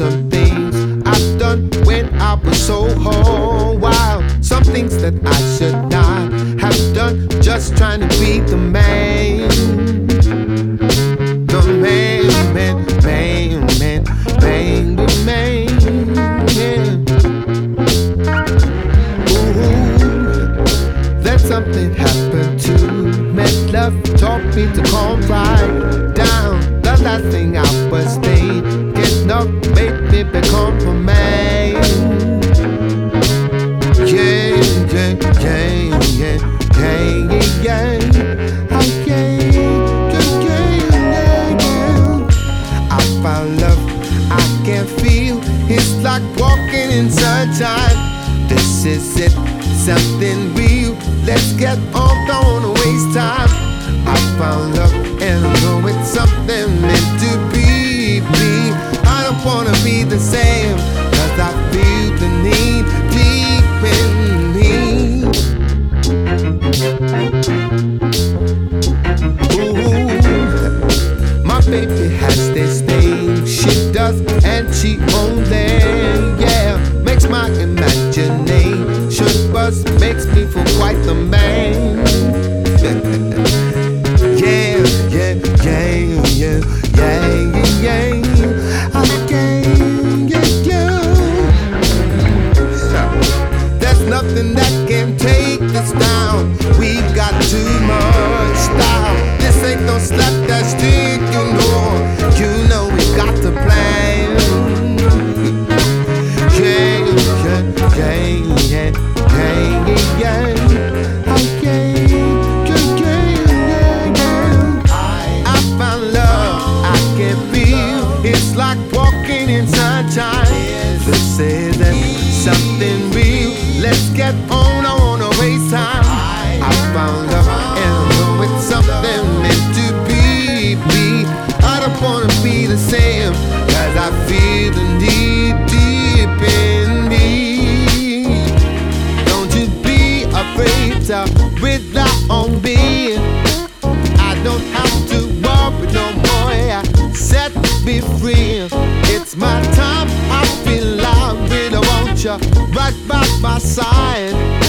some things I've done when I was so whole wild. Some things that I should not have done, just trying to be the man. The man, man, man, man, man, the man, yeah. Ooh, then something happened to me. Love taught me to calm right down. The last thing I was thinking of made me become a man. Yeah, yeah, yeah, yeah, yeah, yeah, oh, yeah, yeah, yeah, yeah. I found love I can feel. It's like walking in sunshine. This is it, something real. Let's get on, don't wanna waste time. I found love and I know it's something meant to be. I don't wanna be the same, cause I feel the need deep in me. Ooh, my baby has this thing she does, and she only, yeah, makes my imagination buzz, makes me feel quite the man. Yeah, yeah, yeah, yeah, yeah, yeah, okay, yeah, yeah. There's nothing that can take us down. We got too much style. This ain't no slap that stick, you know. You know we got to plan. Yeah, yeah, yeah, yeah, yeah, yeah, okay. It's like walking in sunshine. This is something real. Let's get on, I wanna waste time. I found love and I know it's something meant to be. I don't wanna be the same, cause I feel the need deep in me. Don't you be afraid to rely on me. I don't have to worry no more, yeah. Set me free. It's my time. I feel I really want you right by my side.